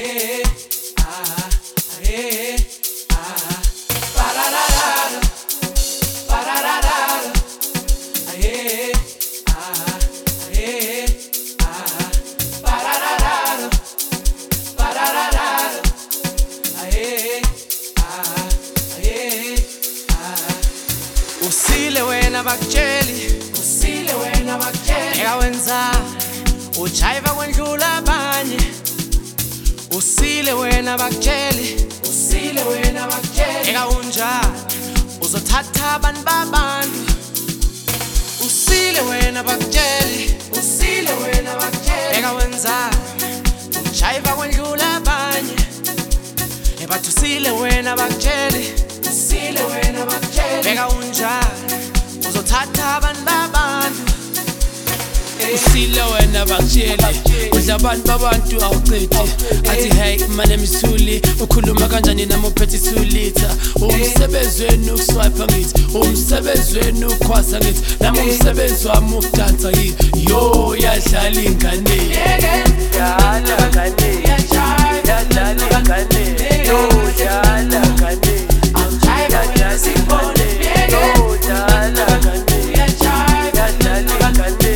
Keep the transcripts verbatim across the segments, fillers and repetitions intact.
Aye, ah, aye, ah. Ba-da-da-da-da, ba-da-da-da-da. Aye, ah, aye, ah. Ba-da-da-da-da, ba-da-da-da-da. Aye, ah, aye, ah. Usile wena bakutsheli, usile wena bakutsheli. Eka wenza ujayiva kwendlula abanye. Usile wena bakutsheli, usile wena bakutsheli. Eka unjani uzothatha abantu babantu. Usile wena bakutsheli, usile wena bakutsheli. Eka wenza ujayiva kwendlula abanye. Ebathi usile wena bakutsheli, usile wena bakutsheli. Eka unjani uzothatha abantu babantu. Usile wena bakutsheli, udla abantu babantu awuqedi. Athi hey my name is Thuli, ukhuluma kanjani nami uphethe two liter. Umsebenzi wenu ukuswipe ngithi, umsebenzi wenu ukhwasa ngithi, nami umsebenzi wami ukudansa yini. Yo yadlala ingane, yadlala ingane, yadlala ingane, yo yadlala ingane, yadlala ingane, yo yadlala ingane, yadlala ingane.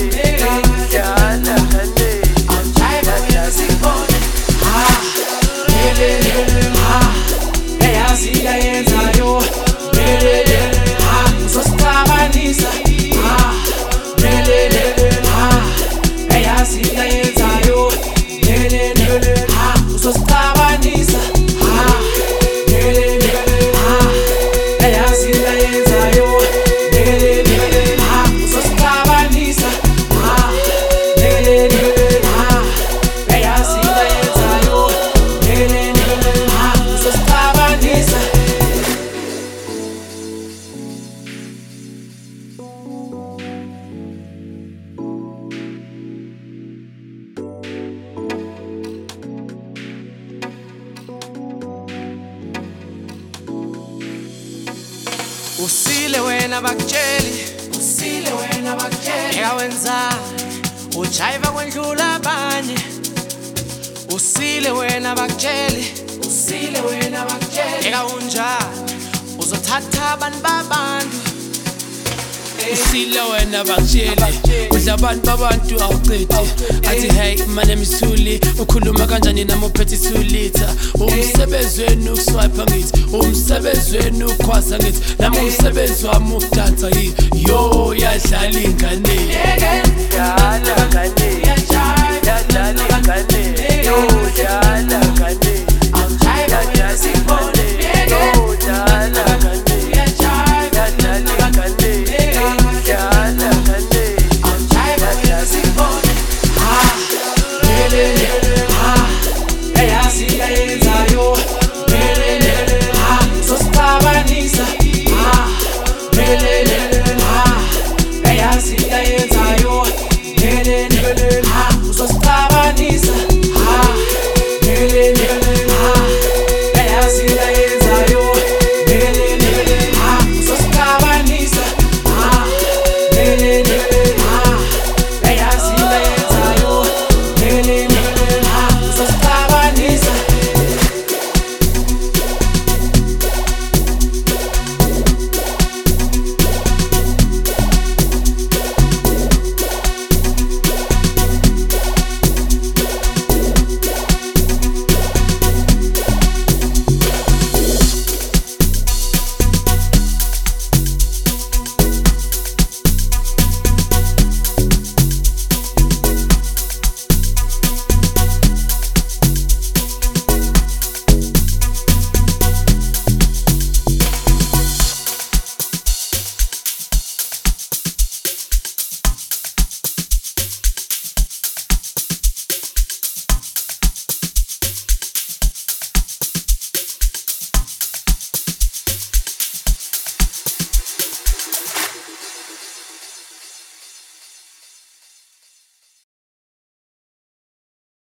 Usile wena bakutsheli, usile wena bakutsheli. Eka wenza ujayiva kwendlula abanye. Usile wena bakutsheli, usile wena bakutsheli. Eka unjani uzothatha abantu babantu. Usile wena bakutsheli, udla abantu babantu awuqedi. Athi hey my name is Thuli, ukhuluma kanjani nami uphethe two liter. Umsebenzi wenu ukuswipe ngithi, umsebenzi wenu ukhwasa ngithi, nami umsebenzi wami ukudansa yini. Yo yadlala ingane, yadlala ingane, yadlala ingane, yo yadlala ingane, yadlala ingane, yo yadlala ingane, yadlala ingane. Ah, yeah, yeah, yeah, ah, hey, I see that.